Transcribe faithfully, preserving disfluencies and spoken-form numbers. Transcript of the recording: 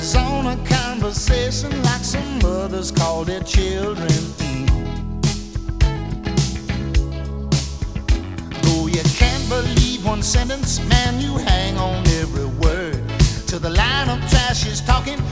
carries on a conversation like some mothers call their children. Though you can't believe one sentence, man, you hang on every word. To the line of trash she's talking,